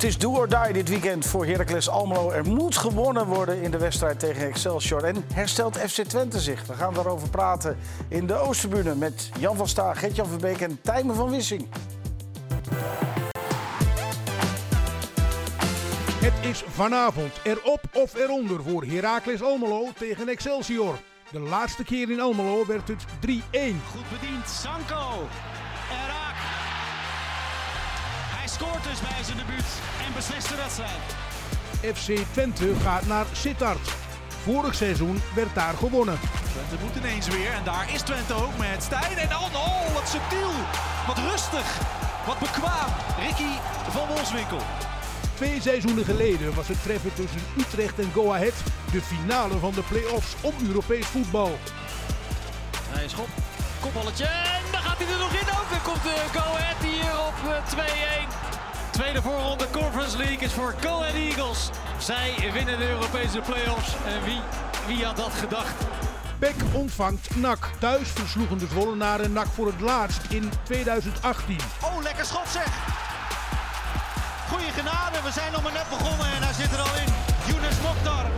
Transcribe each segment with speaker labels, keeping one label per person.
Speaker 1: is do or die dit weekend voor Heracles Almelo. Er moet gewonnen worden in de wedstrijd tegen Excelsior. En herstelt FC Twente zich? We gaan daarover praten in de Oosterbune met Jan van Staag, Gert-Jan Verbeek en Tijmen van Wissing.
Speaker 2: Het is vanavond erop of eronder voor Heracles Almelo tegen Excelsior. De laatste keer in Almelo werd het 3-1.
Speaker 3: Goed bediend, Sanko. En raak. Hij scoort dus bij zijn debuut en beslist de wedstrijd.
Speaker 2: FC Twente gaat naar Sittard. Vorig seizoen werd daar gewonnen.
Speaker 3: Twente moet ineens weer en daar is Twente ook met Stijn. En dan, oh, wat subtiel, wat rustig, wat bekwaam. Ricky van Wolfswinkel.
Speaker 2: 2 seizoenen geleden was het treffen tussen Utrecht en Go Ahead de finale van de play-offs om Europees voetbal.
Speaker 3: Hij schop, kopballetje en dan gaat hij er nog in ook. Dan komt de Go Ahead hier op 2-1. Tweede voorronde Conference League is voor Go Ahead Eagles. Zij winnen de Europese play-offs en wie had dat gedacht?
Speaker 2: PEC ontvangt NAC. Thuis versloegen de Zwollenaren NAC voor het laatst in 2018.
Speaker 3: Oh, lekker schot zeg! Goeie genade, we zijn nog maar net begonnen en hij zit er al in. Younes Mokhtar.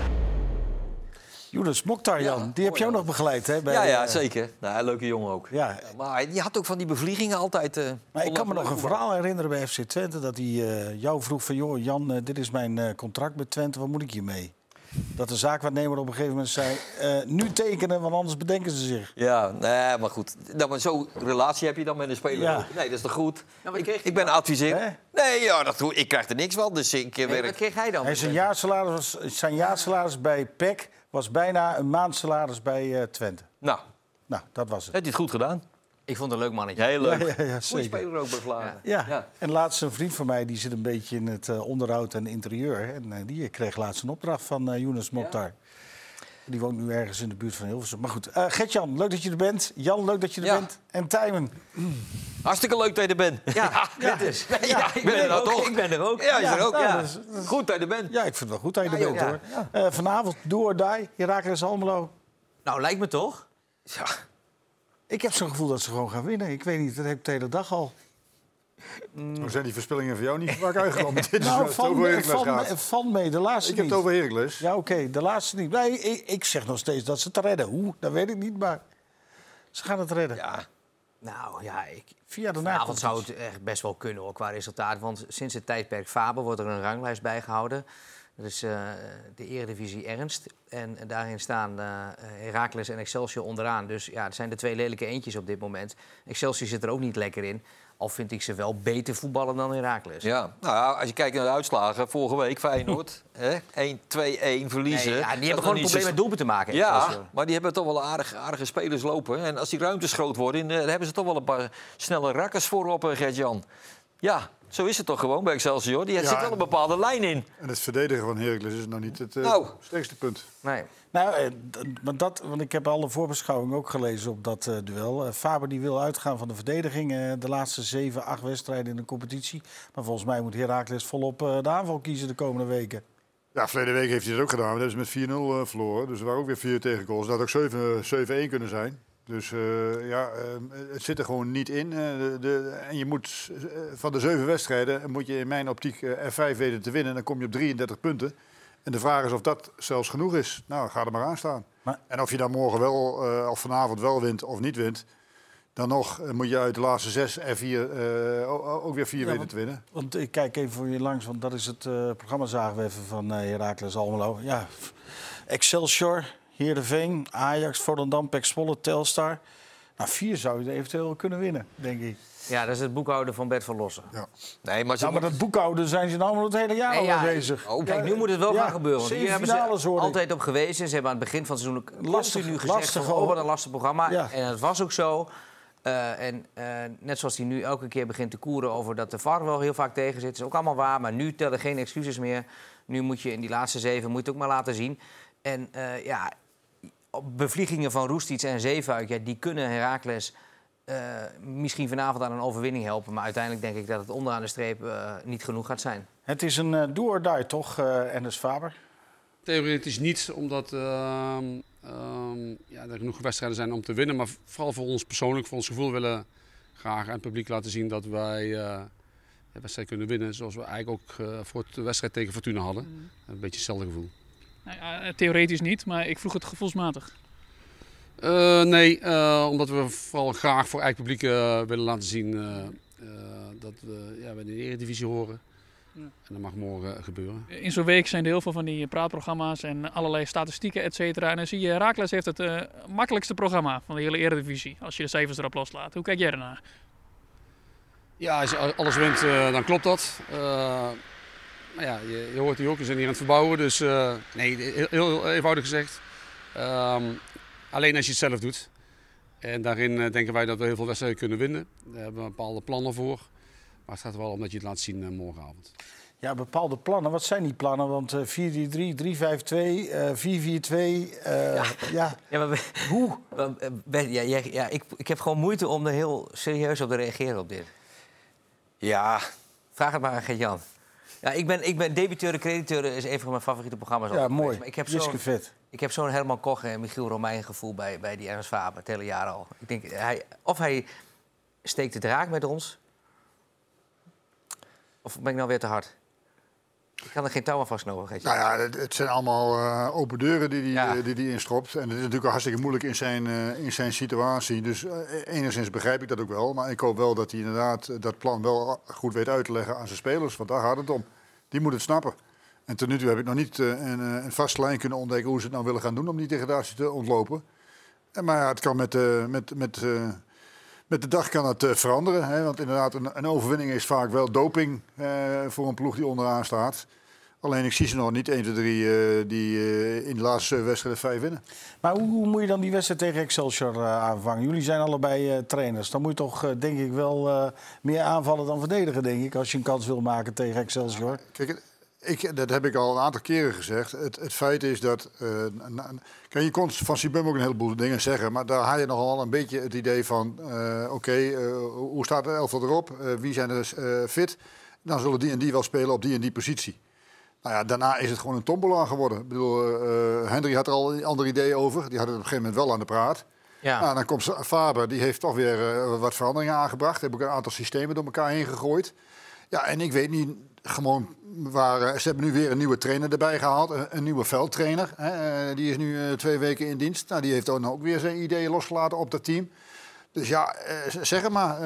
Speaker 1: Younes Mokhtar, Jan, die heb je ook nog begeleid, hè? Bij,
Speaker 4: ja, zeker. Nou, leuke jongen ook.
Speaker 1: Ja.
Speaker 4: Maar die had ook van die bevliegingen altijd...
Speaker 1: Maar ik kan me nog een verhaal herinneren bij FC Twente... dat hij jou vroeg van, joh, Jan, dit is mijn contract met Twente, wat moet ik hiermee? Dat de zaakwaarnemer op een gegeven moment zei... nu tekenen, want anders bedenken ze zich.
Speaker 4: Ja, nee, maar goed. Nou, maar zo'n relatie heb je dan met een speler
Speaker 1: Ja.
Speaker 4: ook. Nee, dat is toch goed?
Speaker 5: Ja, wat kreeg
Speaker 4: Ik ben adviseur.
Speaker 1: Hè?
Speaker 4: Nee, ja, ik krijg er niks van. Dus ik werk...
Speaker 5: Wat kreeg hij dan?
Speaker 1: Zijn jaarsalaris bij PEC was bijna een maandsalaris bij Twente.
Speaker 4: Nou,
Speaker 1: Nou, dat was het.
Speaker 4: heb je het goed gedaan?
Speaker 5: Ik vond het een leuk mannetje.
Speaker 4: Heel leuk.
Speaker 1: Ja,
Speaker 4: Goeie
Speaker 1: zeker.
Speaker 4: speler ook bij Vlaanderen.
Speaker 1: Ja. En laatst een vriend van mij, die zit een beetje in het onderhoud en interieur. En die kreeg laatst een opdracht van Younes Mokhtar. Die woont nu ergens in de buurt van Hilversum. Maar goed, Gert-Jan, leuk dat je er bent. Jan, leuk dat je er
Speaker 4: Ja.
Speaker 1: bent. En Tijmen.
Speaker 4: Hartstikke leuk dat je er bent.
Speaker 5: Ja, dat is.
Speaker 4: Ja, ik ben er nou toch.
Speaker 5: Ik ben er ook.
Speaker 4: Ja, je is er ook.
Speaker 1: nou,
Speaker 4: Ja.
Speaker 1: dat is-
Speaker 4: Goed dat je er bent.
Speaker 1: Ja, ik vind het wel goed dat je er
Speaker 4: Ja,
Speaker 1: bent,
Speaker 4: joh.
Speaker 1: hoor. Vanavond, do or die, Heracles Almelo.
Speaker 5: Nou, lijkt me toch?
Speaker 4: Ja.
Speaker 1: Ik heb zo'n gevoel dat ze gewoon gaan winnen. Ik weet niet, dat heb ik de hele dag al.
Speaker 6: Hoe zijn die voorspellingen voor jou niet vaak uitgekomen? Dit is
Speaker 1: Nou,
Speaker 6: waar het over Heracles gaat.
Speaker 1: van mee, de laatste
Speaker 6: Ik heb
Speaker 1: niet.
Speaker 6: het over Heracles.
Speaker 1: Ja, oké, de laatste niet. Nee, ik zeg nog steeds dat ze het redden. Hoe, dat weet ik niet, maar ze gaan het redden.
Speaker 4: Ja.
Speaker 5: Nou ja,
Speaker 1: Via de
Speaker 5: vanavond zou
Speaker 1: nakomst.
Speaker 5: het echt best wel kunnen hoor, qua resultaat. Want sinds het tijdperk Faber wordt er een ranglijst bijgehouden. Dat is de Eredivisie Ernst. En daarin staan Heracles en Excelsior onderaan. Dus ja, het zijn de 2 lelijke eentjes op dit moment. Excelsior zit er ook niet lekker in. Al vind ik ze wel beter voetballen dan Heracles.
Speaker 4: Ja, nou ja, als je kijkt naar de uitslagen, vorige week Feyenoord, 1-2-1 verliezen.
Speaker 5: Nee, ja, die hebben gewoon een probleem met doelpunten maken.
Speaker 4: Ja,
Speaker 5: Excelsior.
Speaker 4: maar die hebben toch wel aardige spelers lopen. En als die ruimtes groot worden, dan hebben ze toch wel een paar snelle rakkers voorop, Gert-Jan. Ja, zo is het toch gewoon bij Excelsior. Die zit wel een bepaalde lijn in.
Speaker 6: En het verdedigen van Heracles is nou niet het
Speaker 4: Nou.
Speaker 6: sterkste punt.
Speaker 5: Nee.
Speaker 1: Nou, want ik heb alle voorbeschouwingen ook gelezen op dat duel. Faber die wil uitgaan van de verdediging. De laatste 7, 8 wedstrijden in de competitie. Maar volgens mij moet Heracles volop de aanval kiezen de komende weken.
Speaker 6: Ja, verleden week heeft hij het ook gedaan. Dat hebben ze met 4-0 verloren. Dus er waren ook weer 4 tegengoals. Dat had ook 7-1 kunnen zijn. Dus het zit er gewoon niet in. En je moet van de 7 wedstrijden moet je in mijn optiek er 5 weten te winnen. Dan kom je op 33 punten. En de vraag is of dat zelfs genoeg is. Nou, ga er maar aan staan.
Speaker 1: Maar-
Speaker 6: En of je dan morgen wel of vanavond wel wint of niet wint, dan nog moet je uit de laatste 6 en 4 ook weer 4 weten te winnen.
Speaker 1: Want ik kijk even voor je langs, want dat is het programma zagen we even van Heracles Almelo. Ja, Excelsior, Heerenveen, Ajax, Volendam, PEC Zwolle, Telstar. Nou, 4 zou je eventueel kunnen winnen, denk ik.
Speaker 5: Ja, dat is het boekhouden van Bert van Lossen.
Speaker 6: Ja.
Speaker 4: Nee, maar
Speaker 1: Nou, maar dat boekhouden zijn ze nou al het hele jaar
Speaker 5: Nee,
Speaker 1: al
Speaker 5: ja,
Speaker 1: bezig.
Speaker 4: oh,
Speaker 5: Kijk, nu moet het wel gaan gebeuren. Want
Speaker 1: 7
Speaker 5: hier hebben
Speaker 1: finales,
Speaker 5: ze
Speaker 1: hoor ik.
Speaker 5: altijd op gewezen. Ze hebben aan het begin van het seizoen ook continu gezegd
Speaker 1: lastig,
Speaker 5: van, wat een lastig programma.
Speaker 1: Ja.
Speaker 5: En dat was ook zo. Net zoals hij nu elke keer begint te koeren over dat de VAR wel heel vaak tegen zit. is ook allemaal waar, maar nu tellen geen excuses meer. Nu moet je in die laatste 7 moet je het ook maar laten zien. En bevliegingen van Roestic en Zeefuik, ja, die kunnen Heracles misschien vanavond aan een overwinning helpen. Maar uiteindelijk denk ik dat het onderaan de streep niet genoeg gaat zijn.
Speaker 1: Het is een do or die, toch, Enes Faber?
Speaker 7: Theoretisch niet, omdat er genoeg wedstrijden zijn om te winnen. Maar vooral voor ons persoonlijk, voor ons gevoel willen graag aan het publiek laten zien dat wij de wedstrijd kunnen winnen. Zoals we eigenlijk ook voor de wedstrijd tegen Fortuna hadden. Een beetje hetzelfde gevoel.
Speaker 8: Nou ja, theoretisch niet, maar ik vroeg het gevoelsmatig.
Speaker 7: Nee, omdat we vooral graag voor eigen publiek willen laten zien dat we in de Eredivisie horen. Ja. En dat mag morgen gebeuren.
Speaker 8: In zo'n week zijn er heel veel van die praatprogramma's en allerlei statistieken, et cetera. En dan zie je, Heracles heeft het makkelijkste programma van de hele Eredivisie. Als je de cijfers erop loslaat. Hoe kijk jij ernaar?
Speaker 7: Ja, als je alles wint, dan klopt dat. Maar ja, je hoort hier ook, we zijn hier aan het verbouwen. Dus nee, heel eenvoudig gezegd. Alleen als je het zelf doet. En daarin denken wij dat we heel veel wedstrijden kunnen winnen. Daar hebben we bepaalde plannen voor. Maar het gaat er wel om dat je het laat zien morgenavond.
Speaker 1: Ja, bepaalde plannen. Wat zijn die plannen? Want 4-3-3, 3-5-2, 4-4-2. Ja,
Speaker 5: maar
Speaker 1: hoe?
Speaker 5: Ik heb gewoon moeite om er heel serieus op te reageren op dit.
Speaker 4: Ja.
Speaker 5: Vraag het maar aan Gert-Jan. Ja, ik ben debiteur en crediteur is een van mijn favoriete programma's.
Speaker 1: Ja, mooi.
Speaker 5: Maar ik heb zo'n Herman Koch en Michiel Romein gevoel bij die Ernst Faber het hele jaar al. Ik denk, hij steekt de draak met ons. Of ben ik nou weer te hard? Ik kan er geen touw aan vastknopen.
Speaker 6: Nou ja, het zijn allemaal open deuren die instropt. En het is natuurlijk al hartstikke moeilijk in zijn situatie. Dus enigszins begrijp ik dat ook wel. Maar ik hoop wel dat hij inderdaad dat plan wel goed weet uit te leggen aan zijn spelers. Want daar gaat het om. Die moeten het snappen. En tot nu toe heb ik nog niet een vaste lijn kunnen ontdekken hoe ze het nou willen gaan doen om die degradatie te ontlopen. Maar ja, het kan met de dag kan het veranderen. Hè? Want inderdaad, een overwinning is vaak wel doping voor een ploeg die onderaan staat. Alleen ik zie ze nog niet 1, 2, 3 die in de laatste wedstrijden 5 winnen.
Speaker 1: Maar hoe moet je dan die wedstrijd tegen Excelsior aanvangen? Jullie zijn allebei trainers. Dan moet je toch denk ik wel meer aanvallen dan verdedigen, denk ik. Als je een kans wil maken tegen Excelsior.
Speaker 6: Kijk, dat heb ik al een aantal keren gezegd. Het feit is dat... je kon van Sibum ook een heleboel dingen zeggen. Maar daar haal je nogal een beetje het idee van... hoe staat de elftal erop? Wie zijn er fit? Dan zullen die en die wel spelen op die en die positie. Nou ja, daarna is het gewoon een tombola geworden. Ik bedoel, Hendry had er al een ander idee over. Die had het op een gegeven moment wel aan de praat. Ja. Nou, dan komt Faber, die heeft toch weer wat veranderingen aangebracht. Heb ook een aantal systemen door elkaar heen gegooid. Ja, en ik weet niet gewoon waar... Ze hebben nu weer een nieuwe trainer erbij gehaald. Een nieuwe veldtrainer. Die is nu 2 weken in dienst. Nou, die heeft ook weer zijn ideeën losgelaten op dat team. Dus ja, zeg het maar.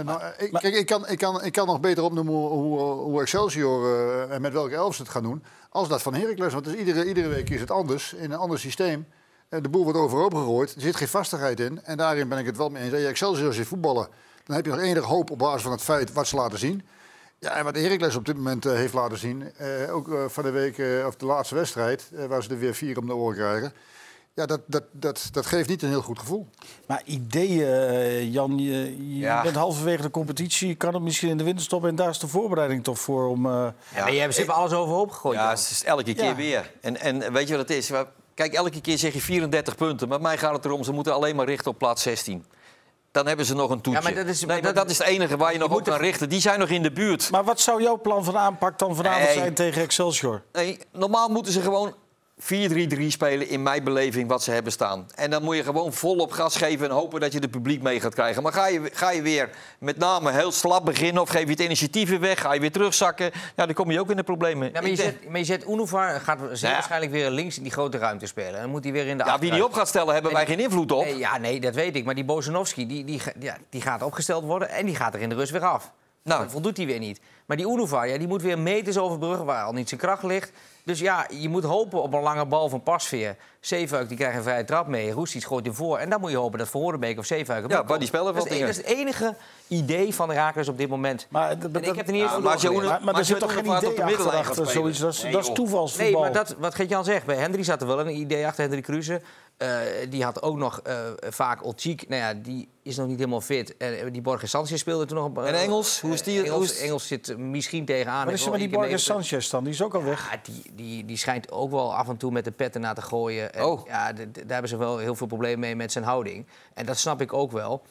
Speaker 6: Ik kan nog beter opnoemen hoe Excelsior en met welke elf ze het gaan doen. Als dat van Heracles. Want dus iedere week is het anders. In een ander systeem. De boel wordt overhoop gegooid. Er zit geen vastigheid in. En daarin ben ik het wel mee eens. Als je Excelsior zit voetballen, dan heb je nog enige hoop op basis van het feit wat ze laten zien. Ja, en wat Heracles op dit moment heeft laten zien, ook van de week, of de laatste wedstrijd, waar ze er weer 4 om de oren krijgen. Ja, dat geeft niet een heel goed gevoel.
Speaker 1: Maar ideeën, Jan, je bent halverwege de competitie, je kan het misschien in de winterstop en daar is de voorbereiding toch voor om...
Speaker 5: Maar ze hebben alles overhoop gegooid.
Speaker 4: Ja, het is elke keer weer. En weet je wat het is? Kijk, elke keer zeg je 34 punten, maar mij gaat het erom, ze moeten alleen maar richten op plaats 16. Dan hebben ze nog een toetje. Ja, maar dat is het enige waar je nog op kan richten. Die zijn nog in de buurt.
Speaker 1: Maar wat zou jouw plan van aanpak dan vanavond zijn tegen Excelsior?
Speaker 4: Nee, normaal moeten ze gewoon 4-3-3 spelen in mijn beleving wat ze hebben staan. En dan moet je gewoon volop gas geven en hopen dat je het publiek mee gaat krijgen. Maar ga je weer met name heel slap beginnen of geef je het initiatief weer weg, ga je weer terugzakken, ja, dan kom je ook in de problemen.
Speaker 5: Ja, maar je zet Unifar, gaat waarschijnlijk weer links in die grote ruimte spelen. Dan moet hij weer in de
Speaker 4: wie die op gaat stellen, hebben wij geen invloed op.
Speaker 5: Nee, dat weet ik. Maar die Bozanovski, die gaat opgesteld worden en die gaat er in de rust weer af. Nou, dat voldoet hij weer niet. Maar die Unifar, die moet weer meters overbruggen waar al niet zijn kracht ligt. Dus ja, je moet hopen op een lange bal van Pasveer. Zeefuik die krijgt een vrije trap mee. Roestic gooit hem voor. En dan moet je hopen dat Van Hoornbeek of Zeefuik...
Speaker 4: Ja, maar die spelen wel dingen.
Speaker 5: Dat is het enige idee van de Heracles op dit moment.
Speaker 1: Maar ik heb er niet eens maar er zit toch geen idee achter zoiets? Dat is toevalsvoetbal.
Speaker 5: Nee, maar wat Gert-Jan zegt, bij Hendry zat er wel een idee achter, Hendry Kruse. Die had ook nog vaak Olcic. Nou ja, die is nog niet helemaal fit. Die Borges Sanchez speelde toen nog...
Speaker 4: en Engels? Hoe is die?
Speaker 5: Engels zit misschien tegenaan.
Speaker 1: Wat is er met die Borges Sanchez dan? Die is ook al weg.
Speaker 5: Ja, die schijnt ook wel af en toe met de petten na te gooien. En, ja, daar hebben ze wel heel veel problemen mee met zijn houding. En dat snap ik ook wel.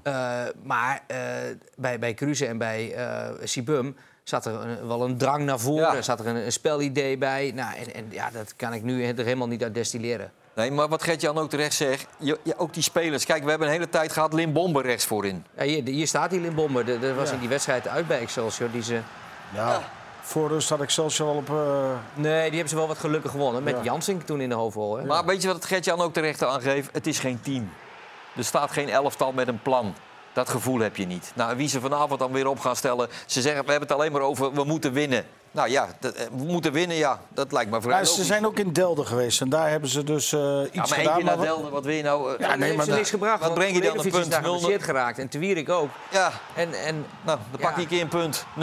Speaker 5: Maar bij Kruse en bij Sibum zat er wel een drang naar voren. Ja. Zat er een spelidee bij. Nou, en dat kan ik nu er helemaal niet uit destilleren.
Speaker 4: Nee, maar wat Gert-Jan ook terecht zegt, ook die spelers. Kijk, we hebben een hele tijd gehad Limbombe rechts voorin.
Speaker 5: Ja, hier staat die Limbombe. Dat was in die wedstrijd uit bij Excelsior die ze
Speaker 1: Ja. Voor rust had Excelsior al op...
Speaker 5: Nee, die hebben ze wel wat gelukkig gewonnen. Met
Speaker 1: Ja.
Speaker 5: Jansink toen in de hoofdrol. Hè?
Speaker 4: Maar weet je wat Gert-Jan ook terecht aangeeft? Het is geen team. Er staat geen elftal met een plan. Dat gevoel heb je niet. Nou, wie ze vanavond dan weer op gaan stellen... Ze zeggen, we hebben het alleen maar over, we moeten winnen. Nou ja, we moeten winnen, ja. Dat lijkt me vrij
Speaker 1: Maar ze zijn ook in Delden geweest en daar hebben ze dus iets
Speaker 4: maar één
Speaker 1: gedaan.
Speaker 4: keer naar Delden, wat wil je nou...
Speaker 5: Ja, nee, heeft ze niks gebracht.
Speaker 4: Wat breng je dan een
Speaker 5: Televisie is
Speaker 4: punt?
Speaker 5: daar
Speaker 4: 0-0.
Speaker 5: geblesseerd geraakt. En Te Wierik ook.
Speaker 4: Ja,
Speaker 5: En,
Speaker 4: nou, dan pak je een keer een punt. 0-0.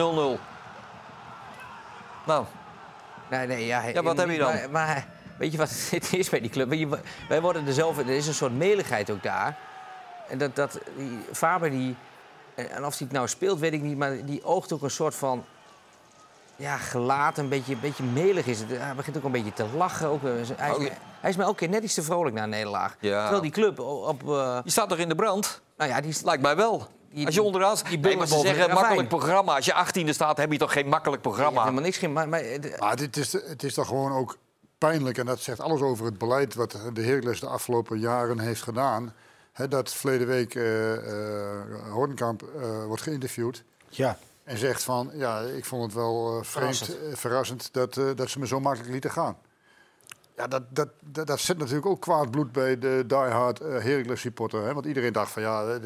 Speaker 4: Nou,
Speaker 5: nee, ja,
Speaker 4: Ja, wat heb je dan?
Speaker 5: Maar weet je wat het is bij die club? Wij worden er zelf... Er is een soort meligheid ook daar. En dat die Faber, en of hij het nou speelt, weet ik niet... maar die oogt ook een soort van... Ja, gelaten, een beetje melig is het. Hij begint ook een beetje te lachen. Ook, hij is mij elke keer net iets te vrolijk na een nederlaag.
Speaker 4: Ja.
Speaker 5: Terwijl die club op...
Speaker 4: je staat toch in de brand?
Speaker 5: nou ja, die
Speaker 4: Lijkt mij wel. Als je onderaan...
Speaker 5: die
Speaker 4: Nee, maar ze
Speaker 5: boven
Speaker 4: zeggen
Speaker 5: de
Speaker 4: makkelijk
Speaker 5: ravijn.
Speaker 4: programma. Als je 18e staat, heb je toch geen makkelijk programma?
Speaker 5: helemaal niks geen... Maar,
Speaker 6: Maar het is toch gewoon ook pijnlijk. En dat zegt alles over het beleid wat de Heracles de afgelopen jaren heeft gedaan. Dat verleden week Hoornkamp wordt geïnterviewd.
Speaker 1: Ja.
Speaker 6: En zegt van, ja, ik vond het wel verrassend dat ze me zo makkelijk lieten gaan. Ja, dat zet natuurlijk ook kwaad bloed bij de diehard Heracles supporter. Hè? Want iedereen dacht van, ja,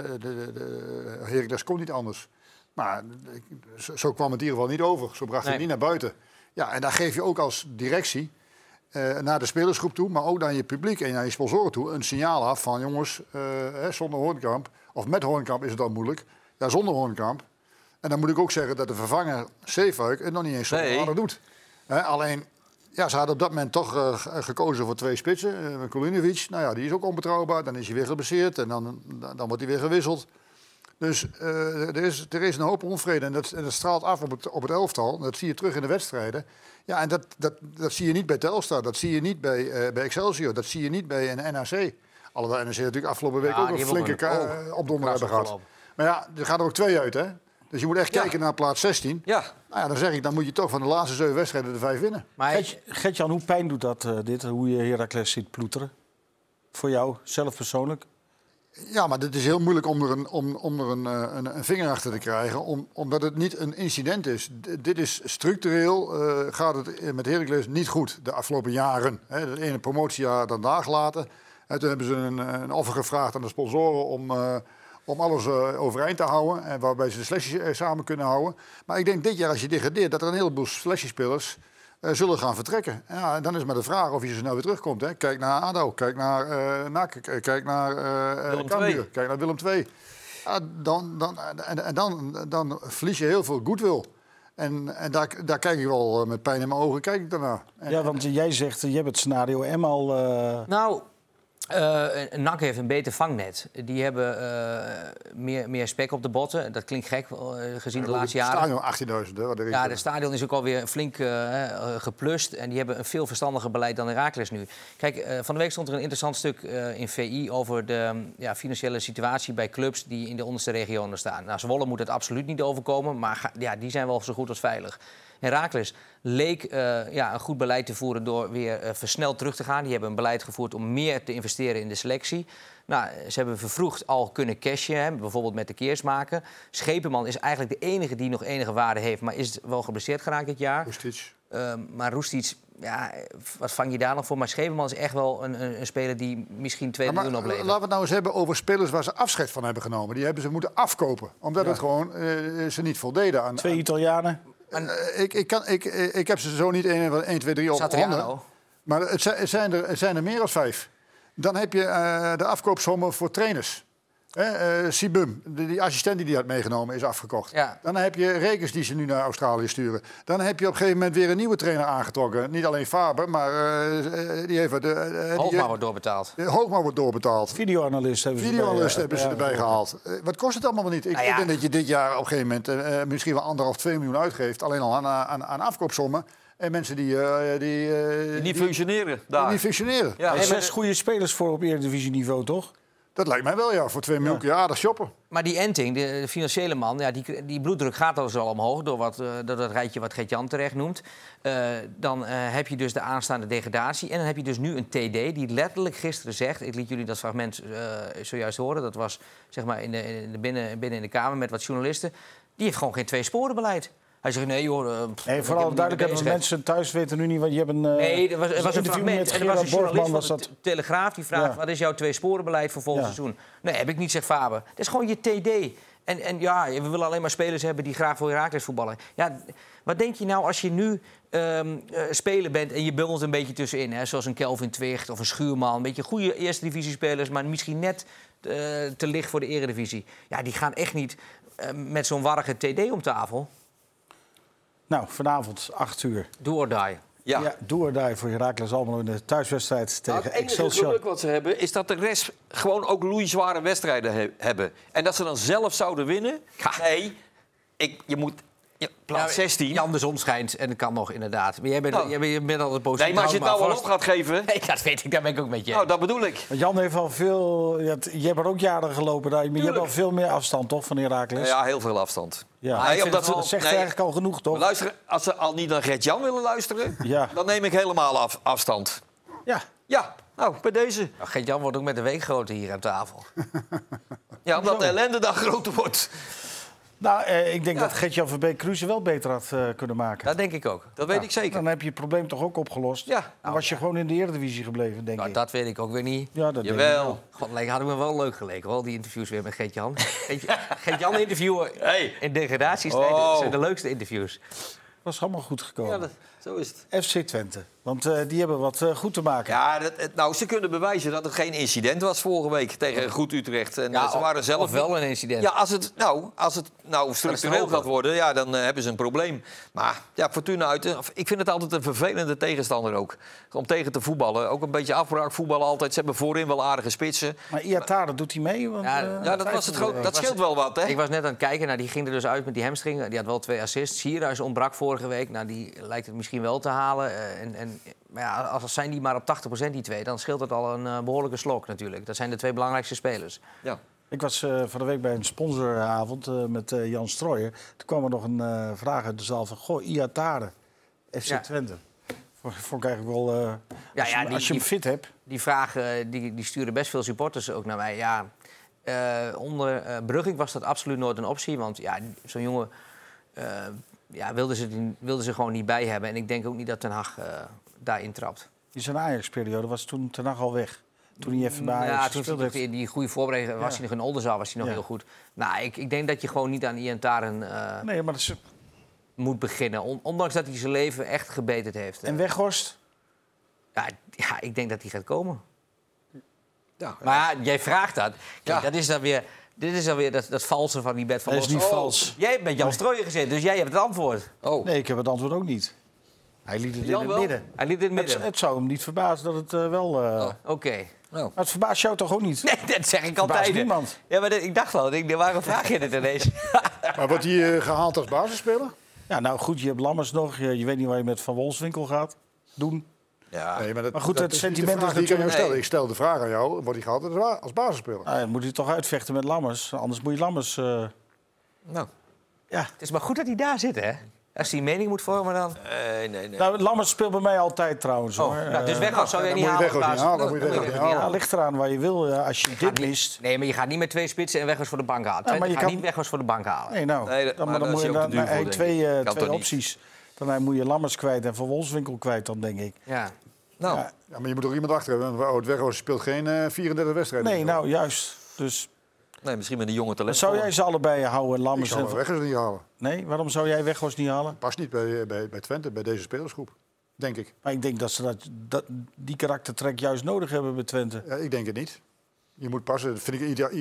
Speaker 6: de Heracles kon niet anders. Maar zo kwam het in ieder geval niet over. Zo bracht het niet naar buiten. Ja, en daar geef je ook als directie naar de spelersgroep toe, maar ook naar je publiek en naar je sponsoren toe een signaal af van, jongens, zonder Hoornkamp, of met Hoornkamp is het al moeilijk. Ja, zonder Hoornkamp. En dan moet ik ook zeggen dat de vervanger Zeefuik het nog niet eens zo aardig doet. Alleen, ja, ze hadden op dat moment toch gekozen voor 2 spitsen. Kolinovic, nou ja, die is ook onbetrouwbaar. Dan is hij weer geblesseerd en dan wordt hij weer gewisseld. Dus er is een hoop onvrede en dat straalt af op het elftal. Dat zie je terug in de wedstrijden. Ja, en dat zie je niet bij Telstar, dat zie je niet bij Excelsior, dat zie je niet bij een NAC. Alhoewel NAC natuurlijk afgelopen week ook een flinke opdonder hebben gehad. Maar ja, er gaan er ook 2 uit, hè? Dus je moet echt kijken naar plaats 16.
Speaker 4: Ja.
Speaker 6: Nou ja, dan zeg ik, dan moet je toch van de laatste 7 wedstrijden de 5 winnen.
Speaker 5: maar
Speaker 1: Gert-Jan, hoe pijn doet dat dit? Hoe je Heracles ziet ploeteren? Voor jou, zelf persoonlijk?
Speaker 6: Ja, maar het is heel moeilijk om er een vinger achter te krijgen, omdat het niet een incident is. Dit is structureel, gaat het met Heracles niet goed de afgelopen jaren. Het ene promotiejaar dan daar gelaten. Toen hebben ze een offer gevraagd aan de sponsoren om alles overeind te houden. En waarbij ze de selectie samen kunnen houden. Maar ik denk dit jaar als je degradeert dat er een heleboel selectiespelers zullen gaan vertrekken. Ja, en dan is maar de vraag of je zo snel weer terugkomt. Hè. Kijk naar ADO, kijk naar NAC, kijk naar Cambuur, kijk naar Willem II. Ja, dan verlies je heel veel goodwill. En daar kijk ik wel met pijn in mijn ogen kijk ik daarna.
Speaker 1: Ja, want jij zegt, je hebt het scenario M al...
Speaker 5: Nou, NAC heeft een beter vangnet. Die hebben meer spek op de botten. Dat klinkt gek, gezien de laatste jaren.
Speaker 6: Stadion 18.000, hè?
Speaker 5: Ja, de stadion is ook alweer flink geplust. En die hebben een veel verstandiger beleid dan Heracles nu. Kijk, van de week stond er een interessant stuk in VI over de financiële situatie bij clubs die in de onderste regionen staan. Nou, Zwolle moet het absoluut niet overkomen, maar die zijn wel zo goed als veilig. Heracles leek een goed beleid te voeren door weer versneld terug te gaan. Die hebben een beleid gevoerd om meer te investeren in de selectie. Nou, ze hebben vervroegd al kunnen cashen, bijvoorbeeld met de Keersmaker. Schepenman is eigenlijk de enige die nog enige waarde heeft, maar is wel geblesseerd geraakt dit jaar.
Speaker 6: Roestic.
Speaker 5: Maar Roestic, ja, wat vang je daar nog voor? Maar Schepenman is echt wel een speler die misschien 2 miljoen oplevert.
Speaker 6: Laten we het nou eens hebben over spelers waar ze afscheid van hebben genomen. Die hebben ze moeten afkopen, omdat het gewoon ze niet voldeden aan...
Speaker 1: 2 Italianen.
Speaker 6: Ik heb ze zo niet 1, 2, 3 op handen. Maar het zijn er meer dan 5. Dan heb je de afkoopsommen voor trainers. Sibum, die assistent die had meegenomen, is afgekocht.
Speaker 5: Ja.
Speaker 6: Dan heb je Rekers die ze nu naar Australië sturen. Dan heb je op een gegeven moment weer een nieuwe trainer aangetrokken. Niet alleen Faber, maar die heeft...
Speaker 5: Hoogma wordt doorbetaald.
Speaker 6: Hoogma wordt doorbetaald.
Speaker 1: Videoanalist hebben ze erbij
Speaker 6: gehaald. Wat kost het allemaal niet? Ik denk dat je dit jaar op een gegeven moment misschien wel 1,5, 2 miljoen uitgeeft. Alleen al aan afkoopsommen. En mensen die
Speaker 4: niet functioneren daar.
Speaker 6: Die niet functioneren.
Speaker 4: Ja.
Speaker 1: 6 goede spelers voor op Eredivisie-niveau, toch?
Speaker 6: Dat lijkt mij wel, ja. Voor 2 miljoen ja, dat shoppen.
Speaker 5: Maar die Enting, de financiële man, ja, die bloeddruk gaat al zo omhoog door dat rijtje wat Gert-Jan terecht noemt. Dan heb je dus de aanstaande degradatie. En dan heb je dus nu een TD die letterlijk gisteren zegt... Ik liet jullie dat fragment zojuist horen. Dat was zeg maar binnen in de Kamer met wat journalisten. Die heeft gewoon geen 2-sporenbeleid. Hij zegt, nee joh...
Speaker 1: Nee, vooral duidelijk hebben mensen thuis weten nu niet wat je hebt een...
Speaker 5: Nee, er was een
Speaker 1: interview
Speaker 5: fragment.
Speaker 1: met
Speaker 5: En er was een
Speaker 1: Gerard
Speaker 5: journalist
Speaker 1: Borgman,
Speaker 5: van de Telegraaf die vraagt... wat is jouw tweesporenbeleid voor volgend seizoen? Nee, heb ik niet, zegt Faber. Dat is gewoon je TD. En ja, we willen alleen maar spelers hebben die graag voor Heracles voetballen. Ja, wat denk je nou als je nu speler bent en je bungelt een beetje tussenin? Hè? Zoals een Kelvin Twicht of een Schuurman. Een beetje goede eerste divisiespelers, maar misschien net te licht voor de eredivisie. Ja, die gaan echt niet met zo'n warrige TD om tafel.
Speaker 1: Nou, vanavond 8:00.
Speaker 5: Do or die.
Speaker 4: Ja.
Speaker 1: Do or die voor Heracles Almelo in de thuiswedstrijd tegen
Speaker 4: Het enige
Speaker 1: Excelsior.
Speaker 4: geluk wat ze hebben, is dat de rest gewoon ook loeizware wedstrijden hebben. En dat ze dan zelf zouden winnen.
Speaker 5: Ja.
Speaker 4: Nee, je moet... plaats 16.
Speaker 5: Jan de zon schijnt en dat kan nog inderdaad. Maar jij bent altijd positief.
Speaker 4: Nee, maar als je het nou wel op gaat geven...
Speaker 5: Nee, dat weet ik, daar ben ik ook met je.
Speaker 4: Nou, dat bedoel ik.
Speaker 1: Want Jan heeft al veel... Je hebt er ook jaren gelopen. Maar je hebt al veel meer afstand, toch, van Heracles?
Speaker 4: Ja, heel veel afstand.
Speaker 1: Ja.
Speaker 4: Nee, omdat
Speaker 1: Dat zegt eigenlijk al genoeg, toch?
Speaker 4: Luister, als ze al niet naar Gert-Jan willen luisteren...
Speaker 1: Ja.
Speaker 4: dan neem ik helemaal afstand.
Speaker 1: Ja.
Speaker 4: Ja, nou, bij deze.
Speaker 5: Nou, Gert-Jan wordt ook met de week groter hier aan tafel.
Speaker 4: Ja, omdat de ellende dan groter wordt.
Speaker 1: Nou, ik denk dat Gert-Jan Verbeek Cruze wel beter had kunnen maken.
Speaker 5: Dat denk ik ook.
Speaker 4: Dat weet ik zeker.
Speaker 1: Dan heb je het probleem toch ook opgelost.
Speaker 4: Ja.
Speaker 1: Dan was je gewoon in de Eredivisie gebleven, denk
Speaker 5: Nou,
Speaker 1: ik.
Speaker 5: dat weet ik ook weer niet.
Speaker 1: Ja, dat denk ik
Speaker 4: Jawel.
Speaker 1: wel.
Speaker 5: God, had ik me wel leuk geleken, hoor, die interviews weer met Gert-Jan. Gert-Jan interviewen in degradaties, dat zijn de leukste interviews.
Speaker 1: Was allemaal goed gekomen.
Speaker 4: Ja, zo is het.
Speaker 1: FC Twente. Want die hebben wat goed te maken.
Speaker 4: Ja, nou, ze kunnen bewijzen dat het geen incident was vorige week tegen Goed Utrecht. En ze waren zelf
Speaker 5: of wel een incident.
Speaker 4: Ja, als het structureel gaat worden, ja, dan hebben ze een probleem. Maar ja, Fortuna ik vind het altijd een vervelende tegenstander ook. Om tegen te voetballen. Ook een beetje afbraakvoetballen altijd. Ze hebben voorin wel aardige spitsen.
Speaker 1: Maar Iatare doet hij mee? Want,
Speaker 5: Ja,
Speaker 4: dat was het groot. Dat scheelt wel wat, hè?
Speaker 5: Ik was net aan het kijken, nou, die ging er dus uit met die hamstring. Die had wel 2 assists. Sierhuis ontbrak vorige week. Nou, die lijkt het misschien wel te halen. Maar ja, als zijn die maar op 80% die twee, dan scheelt het al een behoorlijke slok natuurlijk. Dat zijn de 2 belangrijkste spelers.
Speaker 4: Ja.
Speaker 1: Ik was van de week bij een sponsoravond met Jan Strooijer. Toen kwam er nog een vraag uit de zaal van... Goh, Iatare, FC Twente. Vond ik eigenlijk wel... als je hem fit hebt...
Speaker 5: Die vraag die sturen best veel supporters ook naar mij. Ja, onder Brugging was dat absoluut nooit een optie. Want ja, zo'n jongen wilden ze gewoon niet bij hebben. En ik denk ook niet dat Ten Hag daarin trapt.
Speaker 1: In zijn Ajax-periode was toen Ten Hag al weg. Toen hij even bij Ajax gespeeld heeft.
Speaker 5: Die goede voorbereiding was hij nog in Oldenzaal, was hij nog heel goed. Nou, ik denk dat je gewoon niet aan Iatare
Speaker 1: nee, maar dat is...
Speaker 5: moet beginnen. Ondanks dat hij zijn leven echt gebeterd heeft.
Speaker 1: En Weghorst?
Speaker 5: Ja, ik denk dat hij gaat komen.
Speaker 4: Ja.
Speaker 5: Maar ja, jij vraagt dat. Kijk,
Speaker 4: Ja.
Speaker 5: dat is dan weer... Dit is dan weer dat valse van die Bert van
Speaker 1: Dat
Speaker 5: Los.
Speaker 1: is niet vals.
Speaker 5: Jij hebt met Jan Strooijer gezeten, dus jij hebt het antwoord.
Speaker 4: Oh.
Speaker 1: Nee, ik heb het antwoord ook niet. Hij liet het
Speaker 4: Jan
Speaker 1: in
Speaker 4: wel?
Speaker 1: het midden.
Speaker 5: Hij liet het midden.
Speaker 1: Het zou hem niet verbazen dat het wel...
Speaker 5: Oké.
Speaker 4: Nou.
Speaker 1: Maar het verbaast jou toch ook niet?
Speaker 5: Nee, dat zeg ik
Speaker 1: Verbaast
Speaker 5: altijd.
Speaker 1: niemand.
Speaker 5: Ja, maar ik dacht wel, waarom vraag je dit ineens?
Speaker 6: Maar wordt hij gehaald als basisspeler?
Speaker 1: Ja, nou goed, je hebt Lammers nog. Je weet niet waar je met Van Wolfswinkel gaat doen.
Speaker 4: Ja.
Speaker 6: Nee,
Speaker 1: Maar goed, het
Speaker 6: is niet de
Speaker 1: sentiment
Speaker 6: vraag
Speaker 1: is
Speaker 6: die ik aan jou
Speaker 1: natuurlijk-
Speaker 6: stel. Ik stel de vraag aan jou, wordt hij gehaald als basisspeler?
Speaker 1: Nou, dan moet hij toch uitvechten met Lammers. Anders moet je Lammers...
Speaker 4: Nou.
Speaker 1: ja.
Speaker 5: Het is maar goed dat hij daar zit, hè? Als hij mening moet vormen, dan...
Speaker 4: Nee.
Speaker 1: Nou, Lammers speelt bij mij altijd trouwens. hoor.
Speaker 5: Nou, dus Weghorst zou jij
Speaker 6: dan
Speaker 5: niet
Speaker 6: moet je
Speaker 5: halen.
Speaker 6: Weghorst niet halen, dan moet je
Speaker 5: Dan
Speaker 6: Weghorst niet
Speaker 1: Ja, ligt eraan waar je wil. Als je dit mist...
Speaker 5: Nee, maar je gaat niet met 2 spitsen en Weghorst voor de bank halen.
Speaker 1: maar je
Speaker 5: je gaat
Speaker 1: kan-
Speaker 5: niet Weghorst voor de bank halen.
Speaker 1: Nee, nou,
Speaker 4: Nee,
Speaker 1: dan,
Speaker 4: maar
Speaker 1: dan
Speaker 4: dat
Speaker 1: moet
Speaker 4: is
Speaker 1: je
Speaker 4: ook te duur voor, denk ik.
Speaker 1: twee
Speaker 4: Kan toch niet?
Speaker 1: opties. Dan moet je Lammers kwijt en Van Wolfswinkel kwijt, dan denk ik.
Speaker 5: Ja.
Speaker 4: Nou.
Speaker 1: Ja.
Speaker 6: Ja, maar je moet ook iemand achter hebben. Want Wout Weghorst speelt geen 34 wedstrijden.
Speaker 1: Nee, nou juist. Dus
Speaker 4: Nee, misschien met een jonge talent.
Speaker 1: zou jij ze allebei houden,
Speaker 6: Ik
Speaker 1: Lammers
Speaker 6: zou
Speaker 1: en...
Speaker 6: Weghorst niet halen.
Speaker 1: Nee, waarom zou jij Weghorst niet halen?
Speaker 6: Past niet bij Twente, bij deze spelersgroep. Denk ik.
Speaker 1: Maar ik denk dat ze die karaktertrek juist nodig hebben bij Twente.
Speaker 6: Ja, ik denk het niet. Je moet passen. Dat vind ik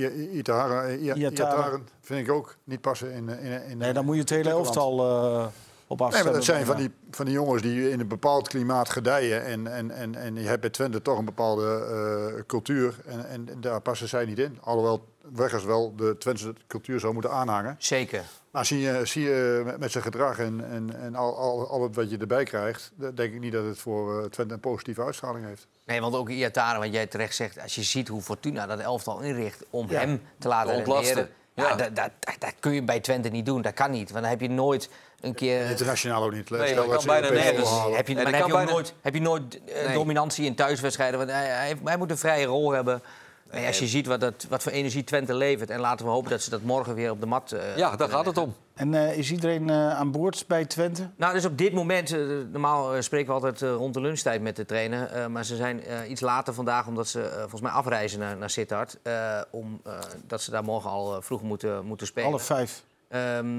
Speaker 6: Iataren vind ik ook niet passen in
Speaker 1: Nee, dan moet je het hele
Speaker 6: Nederland.
Speaker 1: elftal op afstemmen.
Speaker 6: Nee, maar dat zijn van die jongens die in een bepaald klimaat gedijen. En je hebt bij Twente toch een bepaalde cultuur. En daar passen zij niet in. Alhoewel Weghorst wel de Twentse cultuur zou moeten aanhangen.
Speaker 5: Zeker.
Speaker 6: Maar zie je met zijn gedrag en al het wat je erbij krijgt... dan denk ik niet dat het voor Twente een positieve uitstraling heeft.
Speaker 5: Nee, want ook Iatare, wat jij terecht zegt... als je ziet hoe Fortuna dat elftal inricht om hem te laten
Speaker 4: Te ontlasten.
Speaker 5: renderen... Ja, dat kun je bij Twente niet doen. Dat kan niet. Want dan heb je nooit een keer...
Speaker 6: Internationaal ook niet.
Speaker 4: Nee,
Speaker 6: Stel
Speaker 4: dat
Speaker 6: dat
Speaker 4: kan
Speaker 6: ze
Speaker 4: bijna
Speaker 6: Europees
Speaker 4: nergens.
Speaker 6: voetbal halen.
Speaker 5: Heb je,
Speaker 4: Nee,
Speaker 5: maar
Speaker 4: dat
Speaker 5: heb
Speaker 4: kan
Speaker 5: je, ook
Speaker 4: bijna-
Speaker 5: nooit, heb je nooit dominantie in thuiswedstrijden? Want hij moet een vrije rol hebben. Nee, als je ziet wat voor energie Twente levert... en laten we hopen dat ze dat morgen weer op de mat
Speaker 4: Ja, daar gaat het om.
Speaker 1: En is iedereen aan boord bij Twente?
Speaker 5: Nou, dus op dit moment... normaal spreken we altijd rond de lunchtijd met de trainer. Maar ze zijn iets later vandaag omdat ze volgens mij afreizen naar Sittard. Dat ze daar morgen al vroeg moeten spelen.
Speaker 1: 4:30.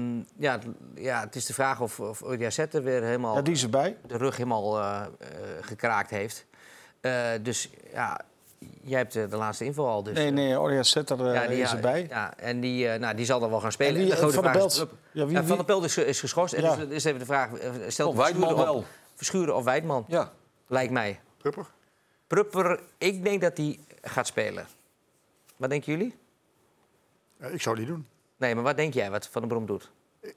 Speaker 5: Het is de vraag of Odiacette weer helemaal...
Speaker 1: Ja, die is erbij.
Speaker 5: De rug helemaal gekraakt heeft. Dus ja... Jij hebt de laatste info al. Dus,
Speaker 1: Nee, Odiacette is erbij.
Speaker 5: Ja, en die zal dan wel gaan spelen.
Speaker 1: En wie,
Speaker 5: de grote
Speaker 1: Van der
Speaker 5: vraag is,
Speaker 1: Belt?
Speaker 5: Van der Belt is geschorst.
Speaker 1: Ja.
Speaker 5: En dus is even de vraag, stelt
Speaker 4: Weidman wel.
Speaker 5: Verschuren of Weidman?
Speaker 4: Ja.
Speaker 5: Lijkt mij. Prupper, ik denk dat hij gaat spelen. Wat denken jullie?
Speaker 6: Ik zou het niet doen.
Speaker 5: Nee, maar wat denk jij wat Van der Brom doet?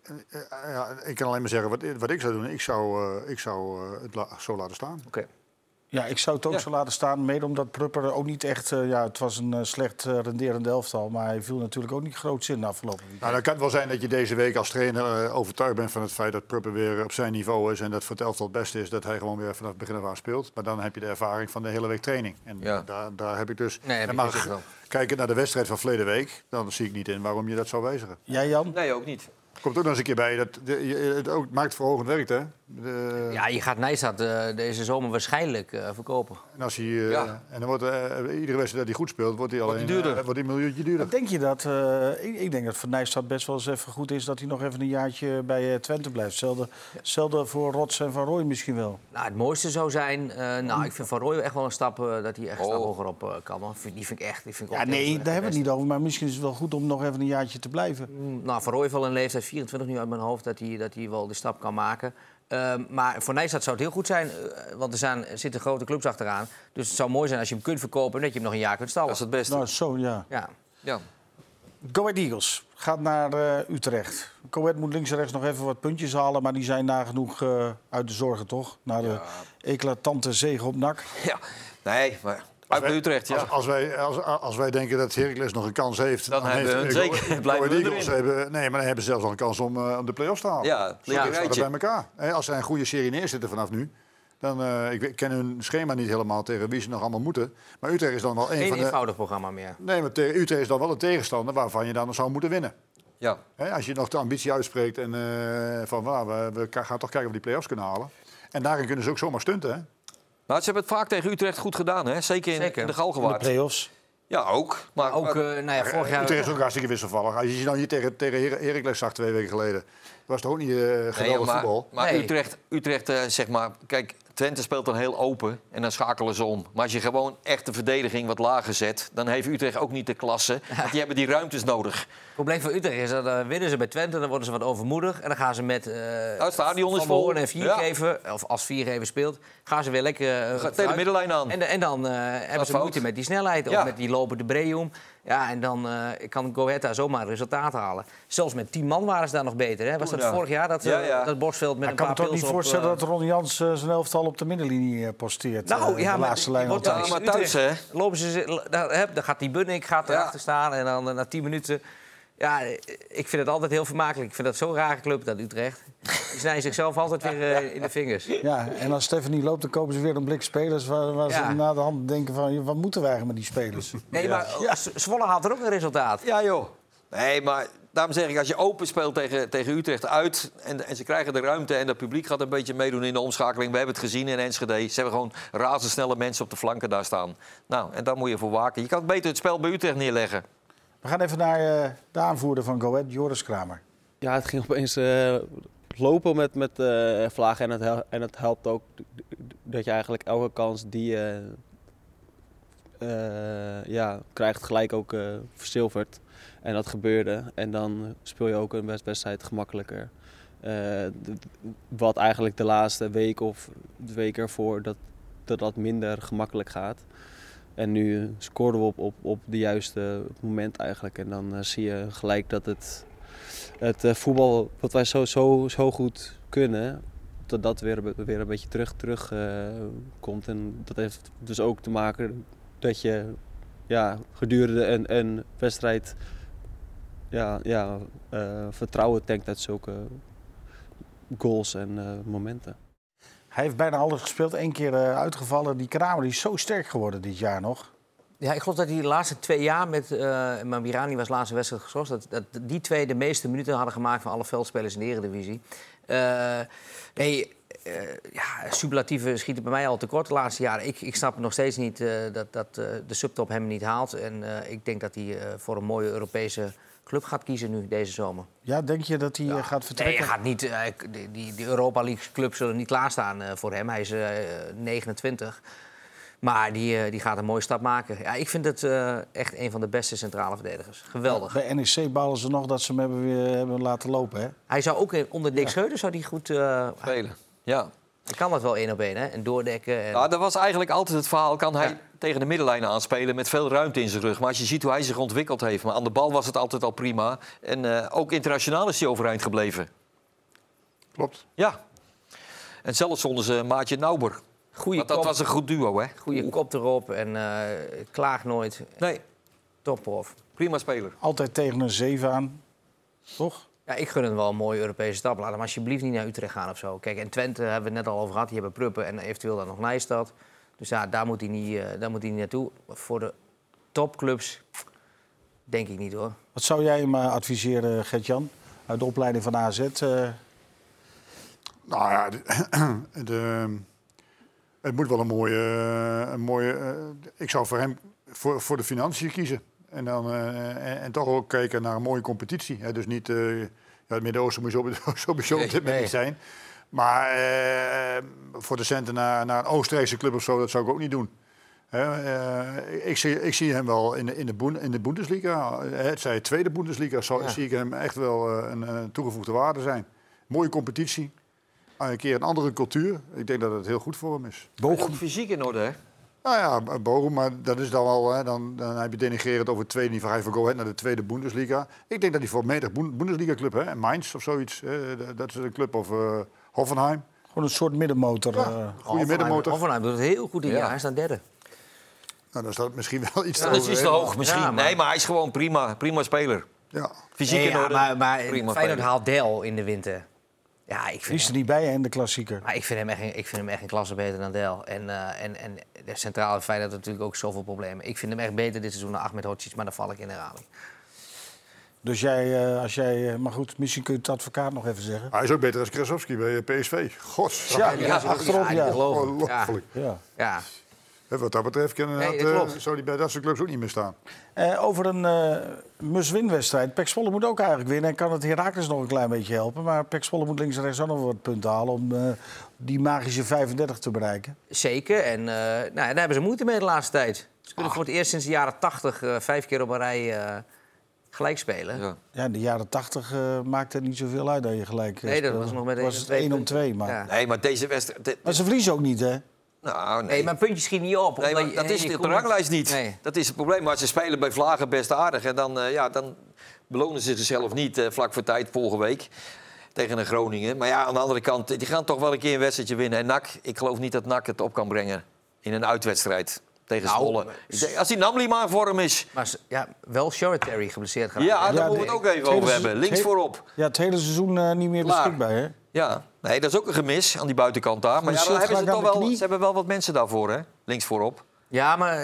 Speaker 6: Ik kan alleen maar zeggen wat ik zou doen. Ik zou het zo laten staan.
Speaker 5: Oké.
Speaker 1: Ja, ik zou het ook zo laten staan. Mede omdat Prupper ook niet echt... het was een slecht renderende elftal. Maar hij viel natuurlijk ook niet groot in de afgelopen weekend.
Speaker 6: Nou, dan kan het wel zijn dat je deze week als trainer overtuigd bent van het feit dat Prupper weer op zijn niveau is. En dat voor het elftal het beste is dat hij gewoon weer vanaf het begin af aan speelt. Maar dan heb je de ervaring van de hele week training. En daar heb ik dus... kijken naar de wedstrijd van verleden week, dan zie ik niet in waarom je dat zou wijzigen.
Speaker 1: Jij, Jan?
Speaker 4: Nee, ook niet.
Speaker 6: Komt ook nog eens een keer bij. Het ook maakt voor ogen werkt, hè?
Speaker 5: Ja, je gaat Nijstad deze zomer waarschijnlijk verkopen.
Speaker 6: En als hij, en dan wordt iedere wedstrijd dat hij goed speelt, wordt hij alleen
Speaker 4: duurder.
Speaker 6: wordt hij een miljoentje duurder.
Speaker 1: Denk je dat... ik denk dat voor Nijstad best wel eens even goed is... dat hij nog even een jaartje bij Twente blijft. Hetzelfde voor Rots en Van Rooij misschien wel.
Speaker 5: Nou, het mooiste zou zijn... ik vind Van Rooij echt wel een stap... dat hij echt een stap hoger op kan. Man. Die vind ik echt...
Speaker 1: Daar hebben we het niet over. Maar misschien is het wel goed om nog even een jaartje te blijven.
Speaker 5: Nou, Van Rooij heeft wel een leeftijd, 24 nu uit mijn hoofd... dat hij wel de stap kan maken. Maar voor Nijstad zou het heel goed zijn, want er zitten grote clubs achteraan. Dus het zou mooi zijn als je hem kunt verkopen en dat je hem nog een jaar kunt stallen.
Speaker 4: Dat is het beste.
Speaker 1: Nou, zo, ja.
Speaker 5: Ja.
Speaker 1: Go Ahead Eagles gaat naar Utrecht. Go Ahead moet links en rechts nog even wat puntjes halen... maar die zijn nagenoeg uit de zorgen, toch? Na de eclatante zege op NAC.
Speaker 4: Ja, nee, maar... Uit Utrecht, ja.
Speaker 6: Als wij denken dat Heracles nog een kans heeft...
Speaker 4: Dan hebben we zeker. Blijven we
Speaker 6: Eagles maar dan hebben ze zelfs al een kans om de play-offs te halen.
Speaker 4: Ja,
Speaker 6: bij elkaar. Als zij een goede serie neerzetten vanaf nu... dan ik ken hun schema niet helemaal tegen wie ze nog allemaal moeten. Maar Utrecht is dan wel
Speaker 5: Geen eenvoudig programma meer.
Speaker 6: Nee, maar Utrecht is dan wel een tegenstander waarvan je dan zou moeten winnen.
Speaker 4: Ja.
Speaker 6: Als je nog de ambitie uitspreekt en we gaan toch kijken of we die play-offs kunnen halen. En daarin kunnen ze ook zomaar stunten, hè?
Speaker 4: Maar ze hebben het vaak tegen Utrecht goed gedaan, hè? Zeker in de Galgenwaard.
Speaker 1: De play-offs.
Speaker 4: Ja, ook. Maar
Speaker 5: ook, vorig jaar...
Speaker 6: Utrecht is ook hartstikke wisselvallig. Als je je dan hier tegen Heracles zag 2 weken geleden... dat was toch ook niet geweldig voetbal?
Speaker 4: Maar Utrecht zeg maar... Kijk, Twente speelt dan heel open en dan schakelen ze om. Maar als je gewoon echt de verdediging wat lager zet... dan heeft Utrecht ook niet de klasse. Want die hebben die ruimtes nodig.
Speaker 5: Het probleem voor Utrecht is dat dan winnen ze bij Twente... dan worden ze wat overmoedig. En dan gaan ze met
Speaker 4: het stadion is
Speaker 5: Van Hoorn en Viergever... of als Viergever speelt... gaan ze weer lekker...
Speaker 4: tegen de middenlijn aan.
Speaker 5: En dan hebben ze moeite met die snelheid. Of met die lopende Breum. Ja, en dan kan Go Ahead daar zomaar resultaat halen. Zelfs met 10 man waren ze daar nog beter. Hè? Was dat vorig jaar, dat Bosveld met een paar pils op...
Speaker 1: Ik kan me toch niet voorstellen dat Ron Jans zijn elftal op de middenlinie posteert.
Speaker 5: Nou,
Speaker 1: de laatste lijn altijd.
Speaker 4: Maar thuis, hè?
Speaker 5: Lopen ze, dan gaat die Bunnik erachter staan en dan na 10 minuten... Ja, ik vind het altijd heel vermakelijk. Ik vind dat zo'n rare club, dat Utrecht. Die snijden zichzelf altijd weer in de vingers.
Speaker 1: Ja, en als Stephanie loopt, dan kopen ze weer een blik spelers... waar ze na de hand denken van, wat moeten wij eigenlijk met die spelers?
Speaker 5: Nee, maar Zwolle haalt er ook een resultaat.
Speaker 4: Ja, joh. Nee, maar daarom zeg ik, als je open speelt tegen Utrecht uit... en ze krijgen de ruimte en het publiek gaat een beetje meedoen in de omschakeling... we hebben het gezien in Enschede. Ze hebben gewoon razendsnelle mensen op de flanken daar staan. Nou, en daar moet je voor waken. Je kan beter het spel bij Utrecht neerleggen.
Speaker 1: We gaan even naar de aanvoerder van Go Ahead, Joris Kramer.
Speaker 9: Ja, het ging opeens lopen met vlagen en het helpt ook dat je eigenlijk elke kans die je krijgt gelijk ook verzilverd. En dat gebeurde en dan speel je ook een wedstrijd gemakkelijker. Wat eigenlijk de laatste week of de week ervoor dat minder gemakkelijk gaat. En nu scoorden we op de juiste moment eigenlijk. En dan zie je gelijk dat het voetbal wat wij zo goed kunnen, dat weer een beetje terug komt. En dat heeft dus ook te maken dat je gedurende een wedstrijd vertrouwen tankt uit zulke goals en momenten.
Speaker 1: Hij heeft bijna alles gespeeld, 1 keer uitgevallen. Die Kramer die is zo sterk geworden dit jaar nog.
Speaker 5: Ja, ik geloof dat hij de laatste 2 jaar met Mamirani was laatste wedstrijd geschorst. Dat die 2 de meeste minuten hadden gemaakt van alle veldspelers in de Eredivisie. Superlatieven schieten bij mij al tekort de laatste jaren. Ik snap nog steeds niet dat de subtop hem niet haalt. En ik denk dat hij voor een mooie Europese club gaat kiezen nu deze zomer.
Speaker 1: Ja, denk je dat hij gaat vertrekken?
Speaker 5: Nee, hij gaat niet. Die Europa League clubs zullen niet klaarstaan voor hem. Hij is 29. Maar die gaat een mooie stap maken. Ja, ik vind het echt een van de beste centrale verdedigers. Geweldig.
Speaker 1: Bij NEC balen ze nog dat ze hem hebben laten lopen, hè?
Speaker 5: Hij zou ook onder Dick Schreuder zou die goed
Speaker 4: spelen. Ja.
Speaker 5: Hij kan dat wel 1 op 1, hè? En doordekken. En...
Speaker 4: Ja, dat was eigenlijk altijd het verhaal. Kan hij tegen de middenlijn aanspelen met veel ruimte in zijn rug. Maar als je ziet hoe hij zich ontwikkeld heeft. Maar aan de bal was het altijd al prima. En ook internationaal is hij overeind gebleven.
Speaker 6: Klopt.
Speaker 4: Ja. En zelfs zonder ze Maatje Nauber. Dat was een goed duo, hè?
Speaker 5: Goeie kop erop en klaagt nooit.
Speaker 4: Nee.
Speaker 5: Topprof.
Speaker 4: Prima speler.
Speaker 1: Altijd tegen een 7 aan, toch?
Speaker 5: Ja, ik gun hem wel een mooie Europese stap. Laat hem alsjeblieft niet naar Utrecht gaan of zo. Kijk, en Twente hebben we het net al over gehad. Die hebben Pruppen en eventueel dan nog Nijstad. Dus ja, daar moet hij niet naartoe. Voor de topclubs denk ik niet, hoor.
Speaker 1: Wat zou jij hem adviseren, Gert-Jan? Uit de opleiding van AZ?
Speaker 6: Nou ja, het moet wel een mooie ik zou voor hem voor de financiën kiezen. En, dan, en toch ook kijken naar een mooie competitie. Hè. Dus niet... het Midden-Oosten moet sowieso op dit moment niet zijn. Maar voor de centen naar een Oostenrijkse club of zo, dat zou ik ook niet doen. Ik zie hem wel in de Bundesliga. Het zij tweede Bundesliga, zie ik hem echt wel een toegevoegde waarde zijn. Mooie competitie. Een keer een andere cultuur. Ik denk dat het heel goed voor hem is.
Speaker 4: Bochum. Fysiek in orde, hè?
Speaker 6: Nou ja, Bochum, maar dat is dan al... Hè, dan heb je denigrerend over het tweede niveau. Hij van Go Ahead naar de tweede Bundesliga. Ik denk dat hij voor menig Bundesliga-club, hè, Mainz of zoiets... dat is een club of Hoffenheim.
Speaker 1: Gewoon een soort middenmotor.
Speaker 6: Goede middenmotor.
Speaker 5: Hoffenheim doet het heel goed in jaar. Hij staat derde.
Speaker 6: Nou, dan staat het misschien wel iets te
Speaker 4: hoog. Dat is iets te hoog, misschien. Ja, nee, maar hij is gewoon prima speler.
Speaker 6: Ja.
Speaker 5: Fysiek in orde. Maar Feyenoord haalt Del in de winter. Ja, ik vind
Speaker 1: is er niet bij in de klassieker.
Speaker 5: Maar ik vind hem echt een klasse beter dan Del. En de centrale Feyenoord had natuurlijk ook zoveel problemen. Ik vind hem echt beter dit seizoen dan Ahmed Hodzic, maar dan val ik in herhaling.
Speaker 1: Dus maar goed, misschien kun je het advocaat nog even zeggen.
Speaker 6: Hij is ook beter als Krasowski bij PSV. God.
Speaker 1: Ja, achterop, ja.
Speaker 6: Ongelooflijk.
Speaker 5: Ja.
Speaker 6: Wat dat betreft zou hij bij dat soort clubs ook niet meer staan.
Speaker 1: Over een must-win-wedstrijd. PEC Zwolle moet ook eigenlijk winnen. En kan het Heracles nog een klein beetje helpen. Maar PEC Zwolle moet links en rechts ook nog wat punten halen... om die magische 35 te bereiken.
Speaker 5: Zeker. En daar hebben ze moeite mee de laatste tijd. Ze kunnen voor het eerst sinds de jaren 80 5 keer op een rij gelijk spelen.
Speaker 1: Ja, in de jaren 80 maakte het niet zoveel uit dat je gelijk
Speaker 5: nee, dat was nog met
Speaker 1: 1-2. Maar...
Speaker 4: Ja. Nee, maar deze wedstrijd...
Speaker 1: Maar ze verliezen ook niet, hè?
Speaker 4: Nou, nee.
Speaker 5: Maar een puntje schiet niet op.
Speaker 4: Nee, dat is de ranglijst niet. Nee. Dat is het probleem. Maar ze spelen bij Vlagen best aardig. En dan belonen ze zichzelf niet vlak voor tijd volgende week tegen een Groningen. Maar ja, aan de andere kant, die gaan toch wel een keer een wedstrijdje winnen. En NAC, ik geloof niet dat NAC het op kan brengen in een uitwedstrijd tegen Zwolle. Als die Namli maar in vorm is.
Speaker 5: Maar ja, wel Shortary geblesseerd geraakt.
Speaker 4: Ja, daar moeten we het ook even over hebben. Links voorop.
Speaker 1: Ja, het hele seizoen niet meer beschikbaar, hè?
Speaker 4: Ja, nee, dat is ook een gemis aan die buitenkant daar. Maar dan hebben ze hebben wel wat mensen daarvoor, hè? Links voorop.
Speaker 5: Ja, maar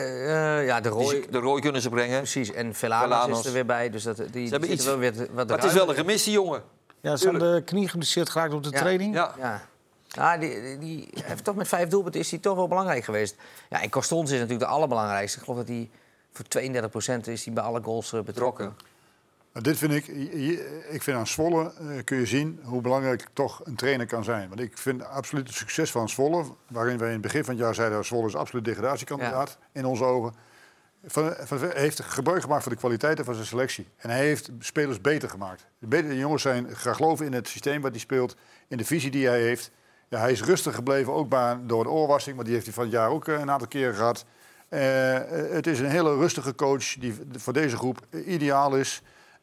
Speaker 5: de
Speaker 4: Roy kunnen ze brengen.
Speaker 5: Precies, en Velanos is er weer bij. Dus die
Speaker 4: ze hebben iets.
Speaker 5: Wel weer wat
Speaker 4: het is wel een gemis, die jongen.
Speaker 1: Ja, ze hebben de knie geblesseerd geraakt op de training.
Speaker 5: Ja, die heeft toch met 5 doelpunten is hij toch wel belangrijk geweest. Ja, en Costons is natuurlijk de allerbelangrijkste. Ik geloof dat hij voor 32% is hij bij alle goals betrokken.
Speaker 6: Dit vind ik vind aan Zwolle kun je zien hoe belangrijk toch een trainer kan zijn. Want ik vind absoluut het succes van Zwolle, waarin wij in het begin van het jaar zeiden dat Zwolle is absoluut degradatiekandidaat in onze ogen. Heeft gebruik gemaakt van de kwaliteiten van zijn selectie. En hij heeft spelers beter gemaakt. De jongens gaan geloven in het systeem wat hij speelt, in de visie die hij heeft. Ja, hij is rustig gebleven, ook door de oorwassing, maar die heeft hij van het jaar ook een aantal keren gehad. Het is een hele rustige coach die voor deze groep ideaal is.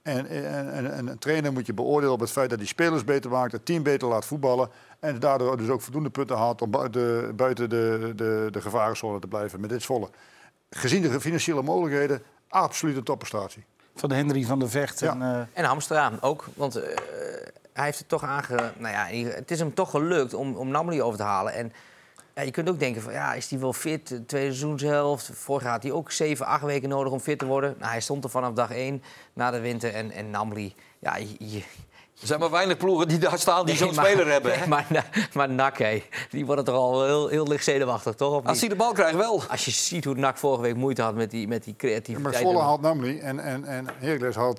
Speaker 6: En een trainer moet je beoordelen op het feit dat hij spelers beter maakt, het team beter laat voetballen. En daardoor dus ook voldoende punten haalt om buiten de gevarenzone te blijven met dit Zwolle. Gezien de financiële mogelijkheden, absoluut een topprestatie.
Speaker 1: Van Henry van der Vecht.
Speaker 5: Ja. En Hamstra ook, want hij heeft het toch het is hem toch gelukt om Namely over te halen. En Ja, je kunt ook denken van, ja, is hij wel fit? De tweede seizoenshelft. Vorig jaar had hij ook 7, 8 weken nodig om fit te worden. Nou, hij stond er vanaf dag 1 na de winter. En Namli, ja...
Speaker 4: Er zijn maar weinig ploegen die daar staan die zo'n speler hebben. Hè?
Speaker 5: Maar NAC, die worden toch al heel licht zenuwachtig, toch? Of
Speaker 4: Als hij de bal krijgt, wel.
Speaker 5: Als je ziet hoe NAC vorige week moeite had met die creativiteit.
Speaker 6: Ja, maar Zwolle haalt Namli en Heracles haalt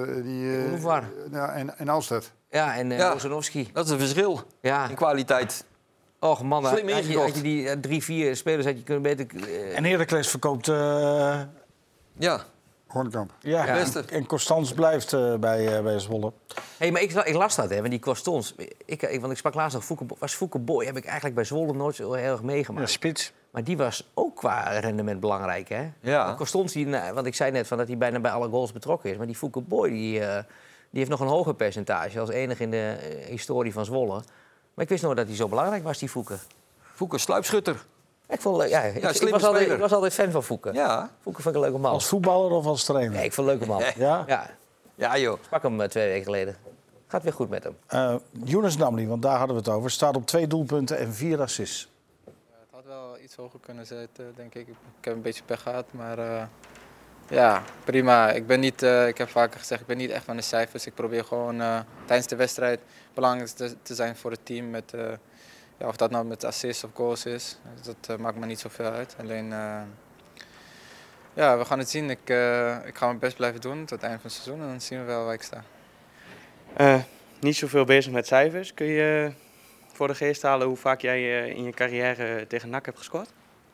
Speaker 6: en Alstedt.
Speaker 5: Ja, en Bozanovski.
Speaker 4: Dat is een verschil in kwaliteit.
Speaker 5: Och man,
Speaker 4: slim ingekocht.
Speaker 5: had je die 3-4 spelers had je kunnen beter...
Speaker 1: En Heracles verkoopt...
Speaker 4: Ja.
Speaker 6: Hornkamp.
Speaker 1: Ja, en Constance blijft bij Zwolle.
Speaker 5: Hey, maar ik las dat, hè, want die Constance... Want ik sprak laatst nog, Fouke Boy heb ik eigenlijk bij Zwolle nooit zo heel erg meegemaakt.
Speaker 1: Ja, spits.
Speaker 5: Maar die was ook qua rendement belangrijk, hè?
Speaker 4: Ja.
Speaker 5: Constance, want ik zei net dat hij bijna bij alle goals betrokken is. Maar die Fouke Boy, die heeft nog een hoger percentage... als enige in de historie van Zwolle. Maar ik wist nooit dat hij zo belangrijk was, die Fouke.
Speaker 4: Fouke, sluipschutter.
Speaker 5: Ik was altijd fan van Fouke.
Speaker 4: Ja.
Speaker 5: Fouke vond ik een leuke man.
Speaker 1: Als voetballer of als trainer?
Speaker 5: Nee, ik vond een leuke man.
Speaker 1: Ja?
Speaker 4: Ja, joh.
Speaker 5: Ik sprak hem 2 weken geleden. Gaat weer goed met hem.
Speaker 1: Younes Namli, want daar hadden we het over, staat op 2 doelpunten en 4 assists.
Speaker 10: Het had wel iets hoger kunnen zitten, denk ik. Ik heb een beetje pech gehad, maar ja, prima. Ik heb vaker gezegd, ik ben niet echt van de cijfers. Ik probeer gewoon tijdens de wedstrijd belangrijk te zijn voor het team. Of dat nou met assists of goals is, dat maakt me niet zoveel uit. Alleen, we gaan het zien. Ik ga mijn best blijven doen tot het einde van het seizoen en dan zien we wel waar ik sta.
Speaker 11: Niet zoveel bezig met cijfers. Kun je voor de geest halen hoe vaak jij in je carrière tegen NAC hebt gescoord?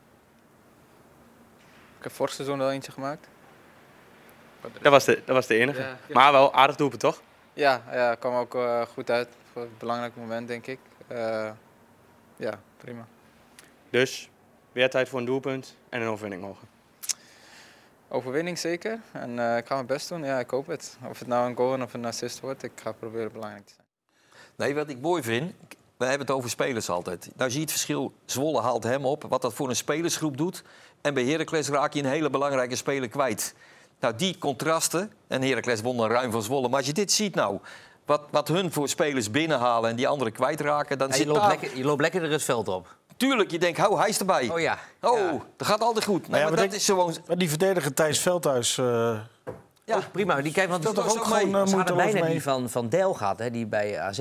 Speaker 10: Ik heb vorig seizoen wel eentje gemaakt.
Speaker 11: Dat was de enige.
Speaker 10: Ja.
Speaker 11: Maar wel aardig doelpunt, toch?
Speaker 10: Ja, kwam ook goed uit voor een belangrijk moment, denk ik. Ja, prima.
Speaker 11: Dus weer tijd voor een doelpunt en een overwinning mogen.
Speaker 10: Overwinning zeker. En ik ga mijn best doen. Ja, ik hoop het. Of het nou een goal of een assist wordt, ik ga proberen belangrijk te zijn.
Speaker 4: Nee, wat ik mooi vind, we hebben het over spelers altijd. Nou zie je het verschil, Zwolle haalt hem op, wat dat voor een spelersgroep doet. En bij Heracles raak je een hele belangrijke speler kwijt. Nou, die contrasten, en Heracles won dan ruim van Zwolle. Maar als je dit ziet nou, wat hun voor spelers binnenhalen en die anderen kwijtraken, dan zit
Speaker 5: je loopt lekker er het veld op.
Speaker 4: Tuurlijk, je denkt, hij is erbij.
Speaker 5: Oh ja.
Speaker 4: Dat gaat altijd goed. Nee, maar dat is gewoon...
Speaker 1: Die verdediger Thijs Veldhuis...
Speaker 5: Ja, prima. Die kijkt, want
Speaker 1: dat toch ook gewoon
Speaker 5: ze hadden bijna
Speaker 1: mee.
Speaker 5: Die van Dijl gehad, hè, die bij AZ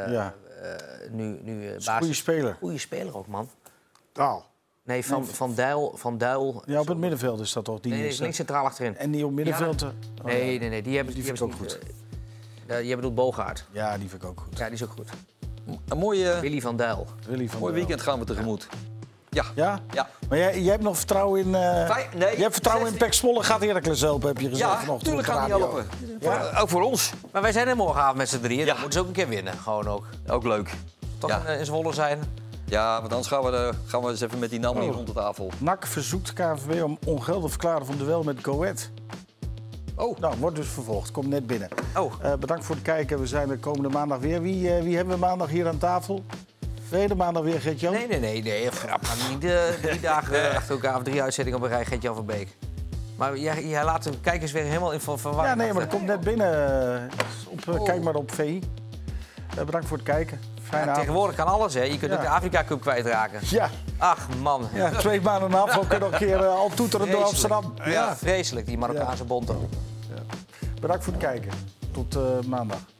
Speaker 5: nu basis.
Speaker 1: Goeie speler.
Speaker 5: Goeie speler ook, man.
Speaker 6: Daal.
Speaker 5: Nee, Van Duil.
Speaker 1: Ja, op het middenveld is dat toch?
Speaker 5: Nee, links centraal achterin.
Speaker 1: En die op middenveld...
Speaker 5: Ja, nee, die hebben
Speaker 1: ook goed.
Speaker 5: Je bedoelt Bogaert.
Speaker 1: Ja, die vind ik ook goed.
Speaker 5: Ja, die is ook goed.
Speaker 4: Een mooie...
Speaker 5: Willy van Dijl.
Speaker 4: Mooi weekend gaan we tegemoet. Ja.
Speaker 1: Maar jij hebt nog vertrouwen in...
Speaker 4: jij
Speaker 1: hebt vertrouwen in PEC Zwolle. Gaat Heracles helpen, heb je gezegd vanochtend.
Speaker 4: Ja, tuurlijk gaan die helpen. Ja. Ook voor ons.
Speaker 5: Maar wij zijn er morgenavond met z'n drieën. Dan moeten ze ook een keer winnen. Gewoon ook.
Speaker 4: Ook leuk.
Speaker 5: Toch in Zwolle zijn.
Speaker 4: Ja, want anders gaan we eens even met die Namli rond de tafel.
Speaker 1: NAC verzoekt KNVB om ongeldig verklaren van duel met Go Ahead. Nou, wordt dus vervolgd. Komt net binnen. Bedankt voor het kijken. We zijn de komende maandag weer. Wie hebben we maandag hier aan tafel? De maandag weer Gert-Jan?
Speaker 5: Nee. Niet 3 dagen achter elkaar of 3 uitzettingen op een rij Gert-Jan van Beek. Maar jij laat de kijkers weer helemaal in verwarring.
Speaker 1: Ja, nee, maar dat komt net binnen. Kijk maar op VI. Bedankt voor het kijken. Fijne avond.
Speaker 5: Tegenwoordig kan alles, hè. Je kunt ook de Afrika Cup kwijtraken.
Speaker 1: Ja.
Speaker 5: Ach, man.
Speaker 1: Ja, 2 maanden na afloop kun je nog een keer al toeteren door Amsterdam.
Speaker 5: Ja, vreselijk, die Marokkaanse bonten.
Speaker 1: Bedankt voor het kijken. Tot maandag.